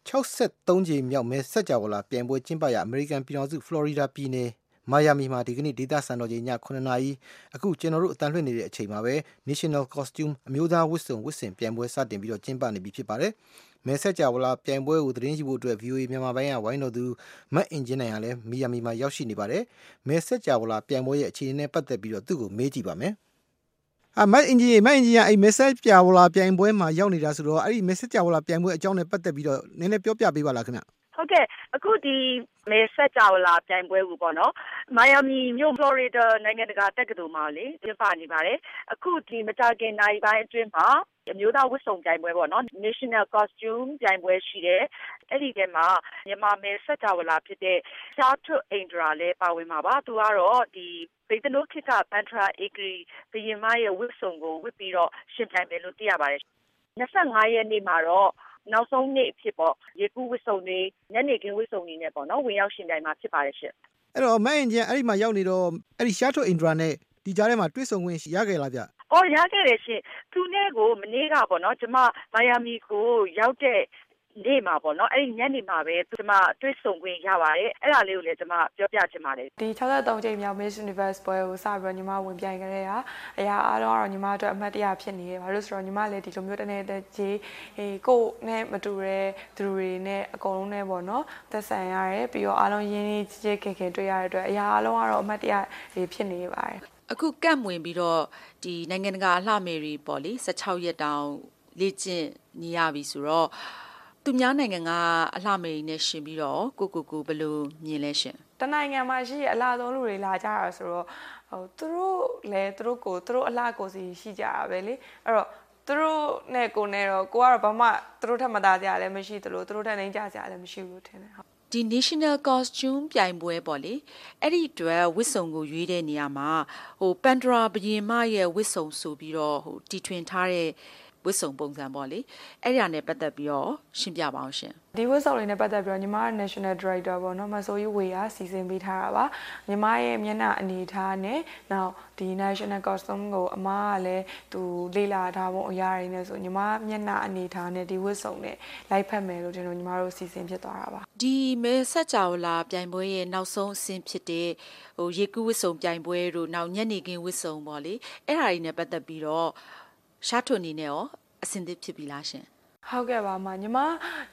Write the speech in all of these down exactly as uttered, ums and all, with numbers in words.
sixty-three ကြိမ်မြောက်မဲဆက်ကြဝဠာပြိုင်ပွဲကျင်းပရာအမေရိကန်ပြည်ထောင်စုဖလော်ရီဒါပြည်နယ်မိုင်ယာမီမှာဒီကနေ့ဒေသစံတော်ချိန်ညsevenနာရီအခုကျွန်တော်တို့အတန်လွှင့်နေတဲ့အချိန်မှာပဲ National Costume အမျိုးသားဝတ်စုံဝတ်ဆင်ပြိုင်ပွဲစတင်ပြီးတော့ကျင်းပနေပြီဖြစ်ပါတယ်။မဲဆက်ကြဝဠာပြိုင်ပွဲကိုသတင်းယူဖို့အတွက် V O A မြန်မာပိုင်းကဝိုင်းတော်သူမတ်အင်ဂျင်နိုင်ကလည်းမီယာမီမှာရောက်ရှိနေပါတယ်။မဲဆက်ကြဝဠာပြိုင်ပွဲရဲ့အခြေအနေနဲ့ပတ်သက်ပြီးတော့သူ့ကိုမေးကြည့်ပါမယ်။အမတ်အင်ဂျင်မတ်အင်ဂျင်ကအဲ့မဲဆက်ကြဝဠာပြိုင်ပွဲမှာရောက်နေတာဆိုတော့အဲ့ဒီမဲဆက်ကြဝဠာပြိုင်ပွဲအကြောင်းနဲ့ပတ်သက်ပြီးတော့နည်းနည်းပြောပြပေးပါလားခင်ဗျ။ဟုတ်ကဲ့အခုဒီမဲဆက်ကြဝဠာပြိုင်ပွဲကိုပေါ့နော်မိုင်ယာမီမြို့ဖလော်ရီဒါနိုင်ငံတကာတက္ကသိုလ်မှာလေကျင်းပနေပါတယ်အခုဒီမတာခင်နိုင်ပိုင်းအတွင်းမှာအမျိုးသားဝတ်စုံပြိုင်ပွဲပေါ့နော် National Costume ပြိုင်ပွဲရှိတယ်အဲ့ဒီထဲမှာမြန်မာမဲဆက်ကြဝဠာဖြစ်တဲ့ရှားထွတ်အိန္ဒြာလည်းပါဝင်မှာပါသူကတော့ဒီဗေဒနိုခိကပန်ထရာအေဂရီဘယင်မရဲ့ဝတ်စုံကိုဝတ်ပြီးတော့ရှင်ပြိုင်မယ်လို့သိရပါတယ်twenty-fiveရက်နေ့မှာတော့နောက်ဆုံးနေ့ဖြစ်ပေါ့ရေကူးဝစ်စုံတွေညနေခင်းဝစ်စုံတွေနဲ့ပေါ့နော်ဝင်ရောက်ရှင်ပြိုင်မှာဖြစ်ပါတယ်ရှင်အဲ့တော့မအင်ဂျင်အဲ့ဒီမှာရောက်နေတော့အဲ့ဒီရှားထွတ်အင်ဒရာနဲ့ဒီကြားထဲမှာတွေ့ဆုံခွင့်ရခဲ့လားဗျအော်ရခဲ့တယ်ရှင်သူနဲ့ကိုမနေ့ကပေါ့နော်ကျမမိုင်ယာမီကိုရောက်တဲ့နေ့မှာပေါ့နော်အဲ့ဒီညနေမှာပဲကျမတွေ့ဆုံခွင့်ရပါတယ်အဲ့ဒါလေးကိုလည်းကျမပြောပြချင်ပါတယ်ဒီsixty-threeကြိမ်မြောက် Miss Universe ပွဲကိုစပြီးတော့ညီမဝင်ပြိုင်ခဲ့ရတာအရာအားလုံးကတော့ညီမအတွက်အမှတ်တရဖြစ်နေတယ်ဘာလို့ဆိုတော့ညီမလည်းဒီလိုမျိုးတနေ့တကြီးဟေးကိုယ်နဲ့မတူတဲ့သူတွေနဲ့အကုန်လုံးနဲ့ပေါ့နော်သက်ဆိုင်ရတယ်ပြီးတော့အားလုံးရင်းနှီးချစ်ချစ်ခင်ခင်တွေ့ရတဲ့အတွက်အရာအားလုံးကတော့အမှတ်တရဖြစ်နေပါတယ်အခုကန့်ဝင်ပြီးတော့ဒီနိုင်ငံတကာအလှမေရီပေါ့လေsixteenရက်တောင်လေ့ကျင့်နေရပြီဆိုတော့သူများနိုင်ငံကအလှမေရီနဲ့ရှင်ပြီးတော့ကိုကိုကိုဘယ်လိုမြင်လဲရှင်တနိုင်ငံမှာရှိရအလှဆုံးလူတွေလာကြတာဆိုတော့ဟိုသူတို့လည်းသူတို့ကိုသူတို့အလှကိုစီရှိကြတာပဲလေအဲ့တော့သူတို့နဲ့ကိုနဲ့တော့ကိုကတော့ဘာမှသူတို့ထက်မသားကြလည်းမရှိသလိုသူတို့ထက်နိုင်ကြကြလည်းမရှိဘူးလို့ထင်တယ်ဟုတ်ဒီ National Costume ပြိုင်ပွဲပေါ့လေအဲ့ဒီအတွက်ဝစ်စုံကိုရွေးတဲ့နေရာမှာဟိုပန်ဒရာဘယင်မရဲ့ဝစ်စုံဆိုပြီးတော့ဟိုတီထွင်ထားတဲ့ဝစ်စုံပုံစံပေါ့လေအဲ့ဒီနဲ့ပတ်သက်ပြီးတော့ရှင်းပြပါအောင်ရှင်ဒီဝစ်စုံလေးနဲ့ပတ်သက်ပြီးတော့ညီမ National Director ပေါ့နော်မဆိုးယူဝေကစီစဉ်ပေးထားတာပါညီမရဲ့မျက်နှာအနေထားနဲ့နောက်ဒီ National Costume ကိုအမကလည်းသူလေ့လာထားဖို့အရာတွေနဲ့ဆိုညီမမျက်နှာအနေထားနဲ့ဒီဝစ်စုံနဲ့လိုက်ဖက်မယ်လို့ကျွန်တော်ညီမတို့စီစဉ်ဖြစ်သွားတာပါဒီမဲဆက်ကြဝဠာပြိုင်ပွဲရဲ့နောက်ဆုံးအဆင့်ဖြစ်တဲ့ဟိုရေကူးဝစ်စုံပြိုင်ပွဲတို့နောက်ညနေခင်းဝစ်စုံပေါ့လေအဲ့ဒါတွေနဲ့ပတ်သက်ပြီးတော့ရှားထွန်းနေနဲ့ရောအဆင်သင့်ဖြစ်ပြီလားရှင်ဟုတ်ကဲ့ပါမညီမဒီ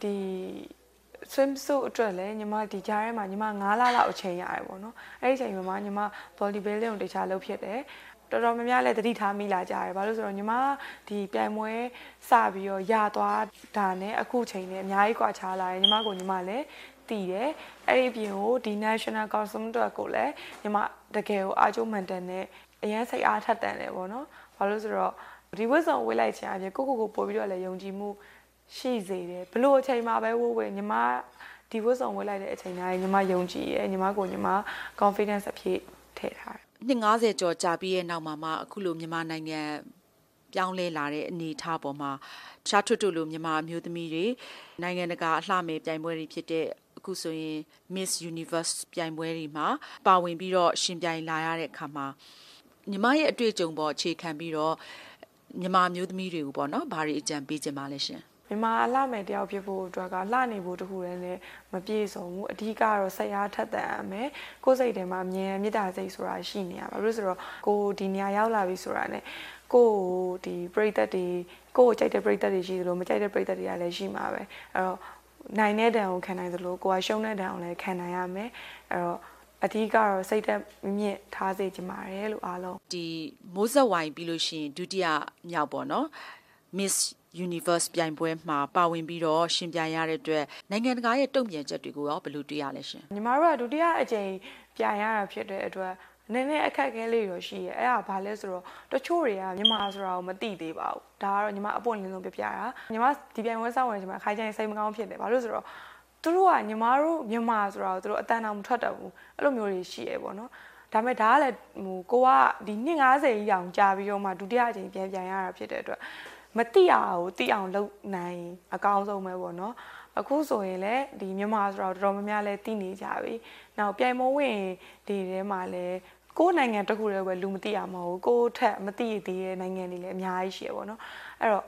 swimsuit အတွက်လည်းညီမဒီကြားထဲမှာညီမnineလလောက်အချိန်ရတယ်ပေါ့နော်အဲ့ဒီအချိန်မှာညီမ bodybuilding ကိုတခြားလုပ်ဖြစ်တယ်တော်တော်များများလည်းသတိထားမိလာကြတယ်ဘာလို့ဆိုတော့ညီမဒီပြိုင်ပွဲစပြီးတော့ရသွားတာနဲ့အခုချိန်နဲ့အများကြီးကွာခြားလာတယ်ညီမကိုညီမလည်းတည်တယ်အဲ့ဒီပြင်ကိုဒီ National Costume အတွက်ကိုလည်းညီမတကယ်ကိုအားကျိုးမှန်တယ်နဲ့အရင်စိတ်အားထက်တန်တယ်ပေါ့နော်ဘာလို့ဆိုတော့ဒီဝတ်ဆောင်ဝေးလိုက်ချင်အပြင်ကိုကိုကိုပို့ပြီးတော့လည်းယုံကြည်မှုရှိစေတယ်ဘလို့အချိန်မှာပဲဝိုးဝေးညီမဒီဝတ်ဆောင်ဝေးလိုက်တဲ့အချိန်တိုင်းညီမယုံကြည်ရယ်ညီမကိုညီမ confidence အပြည့်ထည့်ထားတယ်နှစ်fiftyကျော်ကြာပြီးရဲ့နောက်မှာမှအခုလိုမြန်မာနိုင်ငံပြောင်းလဲလာတဲ့အနေအထားပေါ်မှာရှားထွတ်ထွတ်လိုမြန်မာမျိုးသမီးတွေနိုင်ငံတကာအလှမယ်ပြိုင်ပွဲတွေဖြစ်တဲ့အခုဆိုရင် Miss Universe ပြိုင်ပွဲတွေမှာပါဝင်ပြီးတော့ရှင်ပြိုင်လာရတဲ့အခါမှာညီမရဲ့အတွေ့အကြုံပေါ်အခြေခံပြီးတော့မြန်မာမျိုးသမီးတွေကိုပေါ့နော်ဘာတွေအကြံပေးချင်ပါလဲရှင်မြန်မာအလှမယ်တယောက်ဖြစ်ဖို့အတွက်ကလှနေဖို့တခုတည်းနဲ့မပြည့်စုံဘူးအဓိကတော့စိတ်အားထက်သန်ရမယ်ကိုယ်စိတ်ထဲမှာအမြဲမေတ္တာစိတ်ဆိုတာရှိနေရပါလို့ဆိုတော့ကိုဒီနေရာရောက်လာပြီဆိုတာနဲ့ကိုဒီပရိသတ်တွေကိုကြိုက်တဲ့ပရိသတ်တွေရှိသလိုမကြိုက်တဲ့ပရိသတ်တွေကလည်းရှိမှာပဲအဲ့တော့နိုင်တဲ့တန်ကိုခံနိုင်သလိုကိုကရှုံးတဲ့တန်ကိုလည်းခံနိုင်ရမယ်အဲ့တော့အဓိကတော့စိတ်သက်မြင့်ထားစေချင်ပါတယ်လို့အားလုံးဒီမိုးဆက်ဝိုင်ပြီးလို့ရှိရင်ဒုတိယမြောက်ပေါ့နော် Miss Universe ပြိုင်ပွဲမှာပါဝင်ပြီးတော့ရှင်ပြိုင်ရတဲ့အတွက်နိုင်ငံတကာရဲ့တုံ့ပြန်ချက်တွေကိုရောဘယ်လိုတွေ့ရလဲရှင်ညီမတို့ကဒုတိယအကြိမ်ပြိုင်ရတာဖြစ်တဲ့အတွက်နည်းနည်းအခက်အခဲလေးရောရှိရဲ့အဲ့ဒါဘာလဲဆိုတော့တချို့တွေကမြန်မာဆိုတာကိုမသိသေးပါဘူးဒါကတော့ညီမအပွင့်လင်းဆုံးပြပြတာညီမဒီပြိုင်ပွဲစောင့်ဝင်ညီမခိုင်ချိုင်စိတ်မကောင်းဖြစ်တယ်ဘာလို့ဆိုတော့သူတို့ကညီမတို့မြန်မာဆိုတာကိုသူတို့အတန်တောင်မထွက်တတ်ဘူးအဲ့လိုမျိုးတွေရှိရဲပေါ့နော်ဒါပေမဲ့ဒါကလည်းဟိုကိုကဒီနှစ်fiftyကြီးအောင်ကြာပြီးတော့မှဒုတိယအကြိမ်ပြန်ပြန်ရတာဖြစ်တဲ့အတွက်မသိရအောင်သိအောင်လုပ်နိုင်အကောင်းဆုံးပဲပေါ့နော်အခုဆိုရင်လည်းဒီမြန်မာဆိုတာတော်တော်များများလည်းသိနေကြပြီနောက်ပြိုင်မဝင်ဒီထဲမှာလည်းကိုယ်နိုင်ငံတစ်ခုတည်းပဲလူမသိရမှာဘူးကိုယ်ထက်မသိသေးတဲ့နိုင်ငံတွေလည်းအများကြီးရှိရပေါ့နော်အဲ့တော့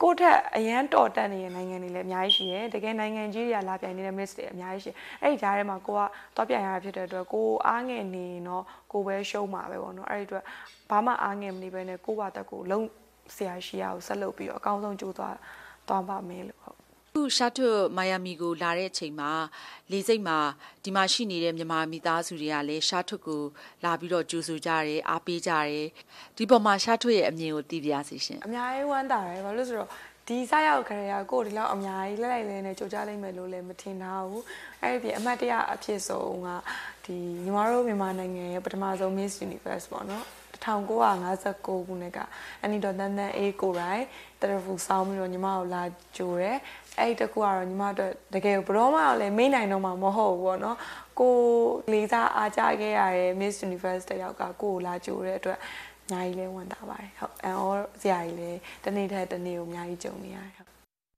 ကိုထက်အရန်တော်တက်နေတဲ့နိုင်ငံတွေလည်းအများကြီးရှိတယ်တကယ်နိုင်ငံကြီးတွေကလာပြိုင်နေတဲ့ miss တွေအများကြီးရှိအဲ့ဒီကြားထဲမှာကိုကတော့ပြိုင်ရတာဖြစ်တဲ့အတွက်ကိုအားငယ်နေတော့ကိုပဲရှုံးမှာပဲပေါ့နော်အဲ့ဒီအတွက်ဘာမှအားငယ်မနေပဲနဲ့ကိုပါတက်ကိုလုံးဆရာရှိရအောင်ဆက်လုပ်ပြီးတော့အကောင်းဆုံးကြိုးသွားသွားပါမယ်လို့ဟုတ်ခုရှာထွတ်မိုင်ယာမီကိုလာတဲ့အချိန်မှာလေစိတ်မှာဒီမှာရှိနေတဲ့မြန်မာမိသားစုတွေကလည်းရှာထွတ်ကိုလာပြီးတော့ကြိုဆိုကြတယ်အားပေးကြတယ်ဒီပေါ်မှာရှာထွတ်ရဲ့အမြင်ကိုသိပြစီရှင်အများကြီးဝမ်းသာတယ်ဘာလို့ဆိုတော့ဒီစားရောက်ခရရကိုဒီလောက်အများကြီးလက်လိုက်လဲနဲ့ကြိုကြလိုက်မယ်လို့လည်းမထင်ထားဘူးအဲ့ဒီပြင်အမှတ်တရအဖြစ်ဆုံးကဒီညီမတို့မြန်မာနိုင်ငံရဲ့ပထမဆုံး Miss Universe ပေါ့နော်၁၉၅၉ခုနှစ်ကအန်နီဒေါ်တန်တန်အေးကိုရိုင်းတရဖူဆောင်းပြီးတော့ညီမကိုလာကြိုတယ်အဲ့ဒီတကူကတော့ညီမတို့တကယ်ဘရောမလည်းမေးနိုင်တော့မှာမဟုတ်ဘူးပေါ့နော်ကိုလေးစားအားကြခဲ့ရတဲ့ Miss Universe တယောက်ကကိုကိုလာကြိုတဲ့အတွက်အများကြီးလည်းဝန်တာပါတယ်ဟုတ်အန်အောဆရာကြီးလည်းတနေ့ထက်တနေ့ကိုအများကြီးကြုံနေရတယ်ဟုတ်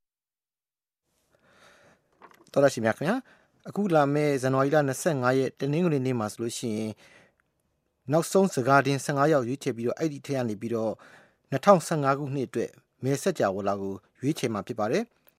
တော်ရရှိမြခင်ဗျာအခုလာမယ့်ဇန်နဝါရီလ၂၅ရက်တနင်္ဂနွေနေ့မှာဆိုလို့ရှိရင်နောက်ဆုံးစကားတင်၁၅ယောက်ရွေးချယ်ပြီးတော့အဲ့ဒီထက်ကနေပြီးတော့၂၀၁၅ခုနှစ်အတွက်မဲဆက်ကြဝဠာကိုရွေးချယ်မှာဖြစ်ပါတယ်။